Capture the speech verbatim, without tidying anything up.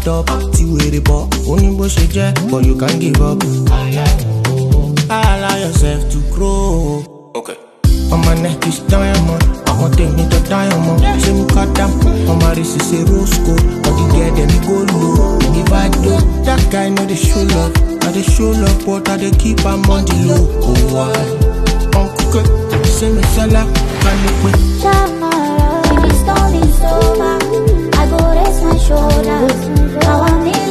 stand up, ti wèrè bọ̀, only bó ṣe jẹ́, but you can't give up. Allow yourself to grow. Okay. On my neck is diamond, I want take me to diamond. Say me cut down, on my wrist is a rose gold. But the girl them go low. If I do, that guy know they show love. I they show love, but I they keep am on the low. Oh why? Uncle, say me sala, can you quit? If the storm is over, I go rest my shoulders. Now I'm